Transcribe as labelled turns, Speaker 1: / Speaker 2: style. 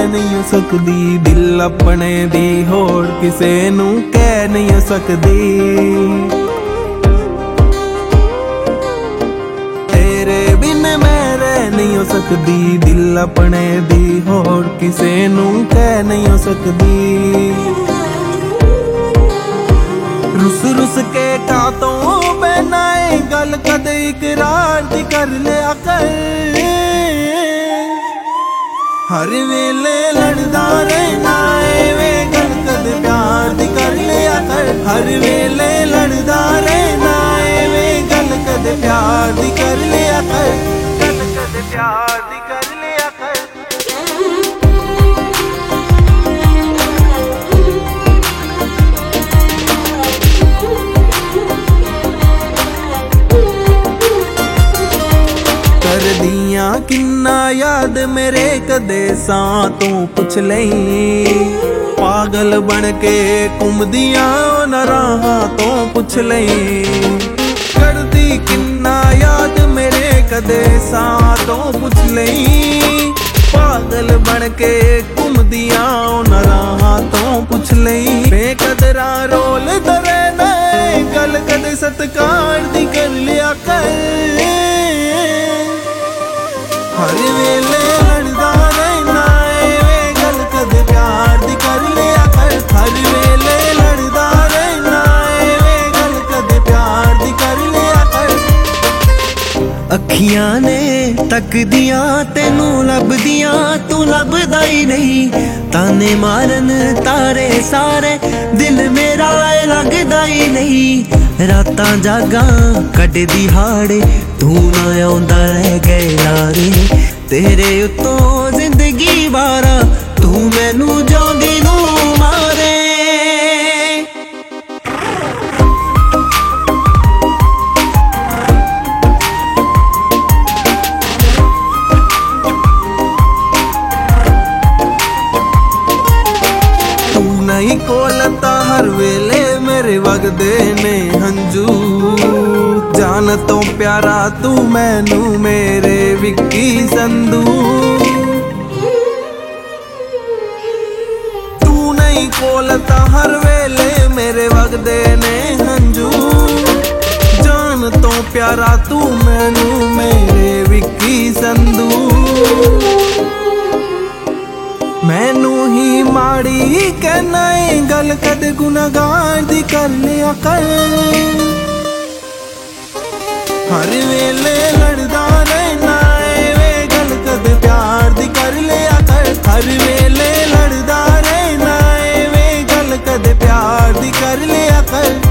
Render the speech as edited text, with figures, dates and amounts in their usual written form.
Speaker 1: नहीं सकदी, दिल अपने दी होड़ किसे नू कह नहीं सकदी। तेरे बिन मैं रह नहीं सकदी, दिल अपने दी होड़ किसे नू कह नहीं सकदी। रुस रुस के कातों बनाए गल कद इकरार दी कर लिया कर। हर वेले लड़दा रहना वे गल कद प्यार दी कर लिया कर। हर वेले लड़दा रहना वे गल कद प्यार दी कर लिया कर। गल कद प्यार दी कर लिया कर। दियां किन्ना याद मेरे कदे सा तू पुछ लई। पागल बन के घुमदियां न राहां तो पुछ लई। करदी किन्ना याद मेरे कदे सा तो पुछ लई। पागल बन के घुमदियां न राहां तो पुछ लई। बेकदरा रोल दरे नए गल कदे सत्कार दी कर लिया कर। हर वेले लड़दा रहना वे गल कद प्यार दी कर लिया कर। हर वेले लड़दा रहना वे गल कद प्यार दी कर लिया कर।
Speaker 2: अखियां ने तकदियां तेनू लभदियां तू लभदा ही नहीं। ताने मारन तारे सारे दिल मेरा लगदा ही नहीं। रातां जागां कटदी हाड़े तू ना आउंदा रह गए लारे। तेरे उत्तों जिंदगी बारा तू मैनू जांदी नू मारे।
Speaker 1: तू नहीं कोलता हर वेले मेरे वगदे ने हंजू। जान तो प्यारा तू मैनू मेरे विक्की संधू। तू नहीं कोलता हर वेले मेरे वगदे ने हंजू। जान तो प्यारा तू मैनू मेरे विक्की संधू। मैनू ही माड़ी कहना गल कद गुनाहगार दी कर लिया कर। हर वेले लड़दा रहना वे गल कद प्यार दी कर लिया कर। हर वेले लड़दा रहना वे गल कद प्यार दी कर लिया कर।